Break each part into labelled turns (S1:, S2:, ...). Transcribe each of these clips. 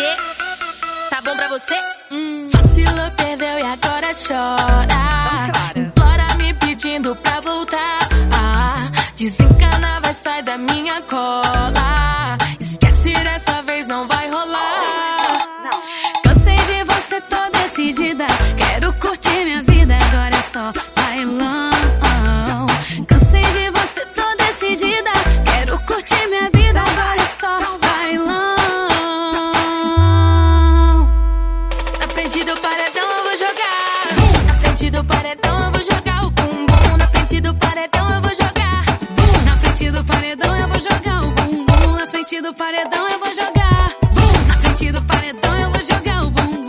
S1: entender? Tá bom pra você?
S2: Vacilou, perdeu e agora chora. Implora me pedindo pra voltar. Desencana, vai sair da minha cola. Esquece, dessa vez não vai rolar. Cansei de você, tô decidida. Quero curtir minha vida, agora é só bailão. Cansei de você, tô decidida. Quero curtir minha vida, agora é só bailão. Na frente do paredão eu vou jogar. Na frente do paredão eu vou jogar o bumbum. Na frente do paredão eu vou jogar. Na frente do paredão eu vou jogar o bumbum. Na frente do paredão eu vou jogar. Na frente do paredão eu vou jogar o bumbum.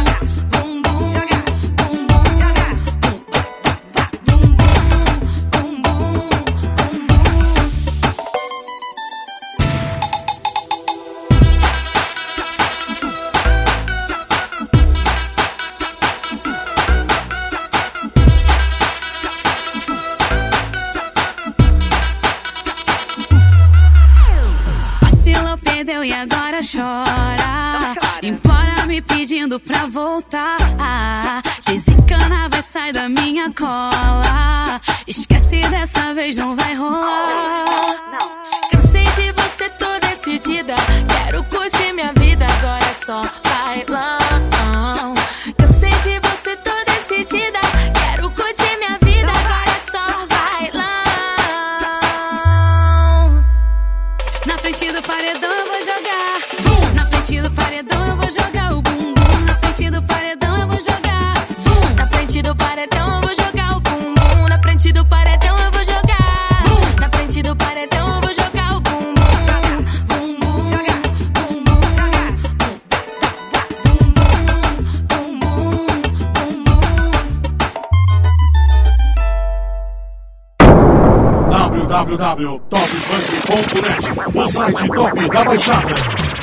S2: Perdeu e agora chora. Implora me pedindo pra voltar. Desencana, vai sair da minha cola. Esquece, dessa vez não vai rolar. Cansei de você, tô decidida. Quero curtir minha vida, agora é só bailão. Cansei de você, tô decidida. Quero curtir minha vida, agora é só bailão. Na frente do paredão eu vou jogar. Na frente do paredão eu vou jogar o bumbum. Na frente do paredão eu vou jogar. Na frente do paredão eu vou jogar o bumbum. Na frente do paredão eu vou jogar. Na frente do paredão eu vou jogar o bumbum. Bumbum, bumbum,
S3: www.topfunk.net, o site top da Baixada.